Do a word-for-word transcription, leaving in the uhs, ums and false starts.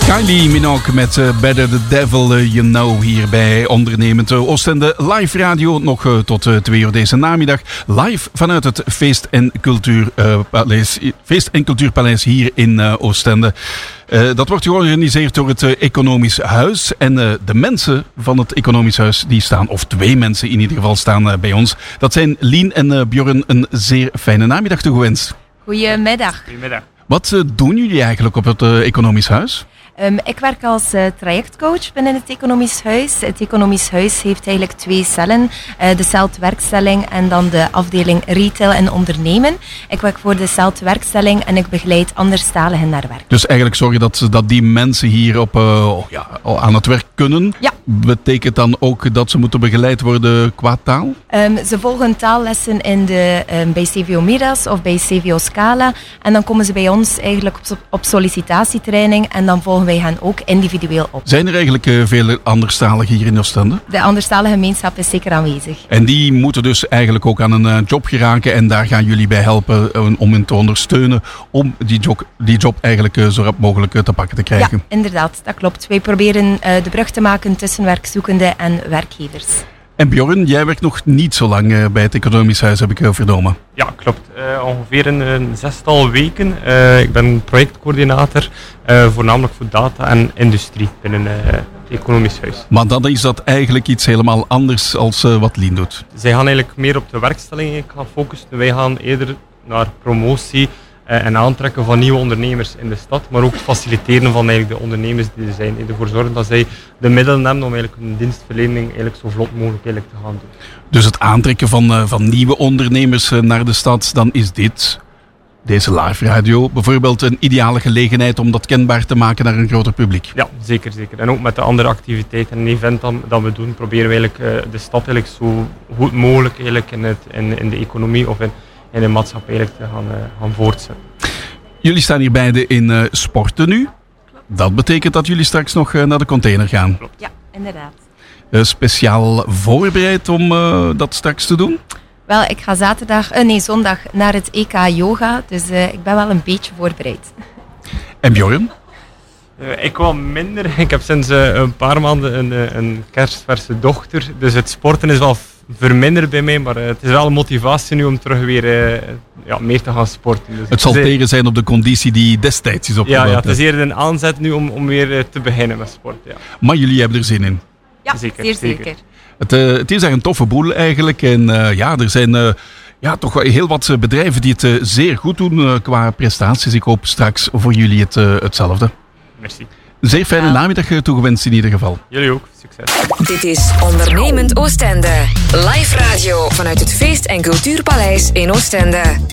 Kylie Minogue met uh, Better the Devil uh, You Know hier bij Ondernemend Oostende Live Radio. Nog uh, tot uh, twee uur deze namiddag. Live vanuit het Feest- en, Cultuurpaleis, Feest- en Cultuurpaleis hier in uh, Oostende. Uh, dat wordt georganiseerd door het uh, Economisch Huis. En uh, de mensen van het Economisch Huis die staan, of twee mensen in ieder geval, staan uh, bij ons. Dat zijn Lien en uh, Bjorn. Een zeer fijne namiddag toegewenst. Goedemiddag. Goedemiddag. Wat uh, doen jullie eigenlijk op het uh, Economisch Huis? Um, ik werk als uh, trajectcoach binnen het Economisch Huis. Het Economisch Huis heeft eigenlijk twee cellen. Uh, de celtwerkstelling en dan de afdeling retail en ondernemen. Ik werk voor de celtwerkstelling en ik begeleid anderstaligen naar werk. Dus eigenlijk zorgen dat, dat die mensen hier op, uh, oh ja, aan het werk kunnen. Ja. Betekent dan ook dat ze moeten begeleid worden qua taal? Um, ze volgen taallessen in de, um, bij C V O Midas of bij C V O Scala. En dan komen ze bij ons eigenlijk op, op sollicitatietraining en dan volgen wij hen ook individueel op. Zijn er eigenlijk uh, veel anderstaligen hier in Oostende? De anderstalige gemeenschap is zeker aanwezig. En die moeten dus eigenlijk ook aan een uh, job geraken en daar gaan jullie bij helpen uh, om hen te ondersteunen om die job, die job eigenlijk uh, zo rap mogelijk uh, te pakken te krijgen. Ja, inderdaad, dat klopt. Wij proberen uh, de brug te maken tussen werkzoekenden en werkgevers. En Bjorn, jij werkt nog niet zo lang uh, bij het Economisch Huis, heb ik uh, vernomen. Ja, klopt. Uh, ongeveer een, een zestal weken. Uh, ik ben projectcoördinator, uh, voornamelijk voor data en industrie binnen uh, het Economisch Huis. Maar dan is dat eigenlijk iets helemaal anders als uh, wat Lien doet. Zij gaan eigenlijk meer op de werkstellingen gaan focussen. Wij gaan eerder naar promotie uh, en aantrekken van nieuwe ondernemers in de stad, maar ook het faciliteren van eigenlijk de ondernemers die er zijn. En ervoor zorgen dat zij de middelen hebben om eigenlijk hun dienstverlening eigenlijk zo vlot mogelijk eigenlijk te gaan doen. Dus het aantrekken van, uh, van nieuwe ondernemers uh, naar de stad, dan is dit, deze live radio, bijvoorbeeld een ideale gelegenheid om dat kenbaar te maken naar een groter publiek. Ja, zeker, zeker. En ook met de andere activiteiten en eventen dat, dat we doen, proberen we eigenlijk uh, de stad eigenlijk zo goed mogelijk eigenlijk in, het, in, in de economie of in, in de maatschappij eigenlijk te gaan, uh, gaan voortzetten. Jullie staan hier beide in uh, sporten nu. Dat betekent dat jullie straks nog uh, naar de container gaan. Ja, inderdaad. Uh, speciaal voorbereid om uh, dat straks te doen? Wel, ik ga zaterdag, uh, nee, zondag naar het E K Yoga, dus uh, ik ben wel een beetje voorbereid. En Bjorn? Uh, ik wel minder. Ik heb sinds uh, een paar maanden een, een kerstverse dochter, dus het sporten is wel verminderd bij mij, maar uh, het is wel een motivatie nu om terug weer uh, ja, meer te gaan sporten. Dus het zal tegen zijn op de conditie die destijds is opgebouwd. Ja, ja, het is eerder een aanzet nu om, om weer uh, te beginnen met sporten. Ja. Maar jullie hebben er zin in? Ja, zeker, zeer zeker. zeker. Het, uh, het is daar een toffe boel eigenlijk. En uh, ja, er zijn uh, ja, toch wel heel wat bedrijven die het uh, zeer goed doen uh, qua prestaties. Ik hoop straks voor jullie het, uh, hetzelfde. Merci. Een zeer fijne ja. namiddag uh, toegewenst in ieder geval. Jullie ook. Succes. Dit is Ondernemend Oostende. Live radio vanuit het Feest- en Cultuurpaleis in Oostende.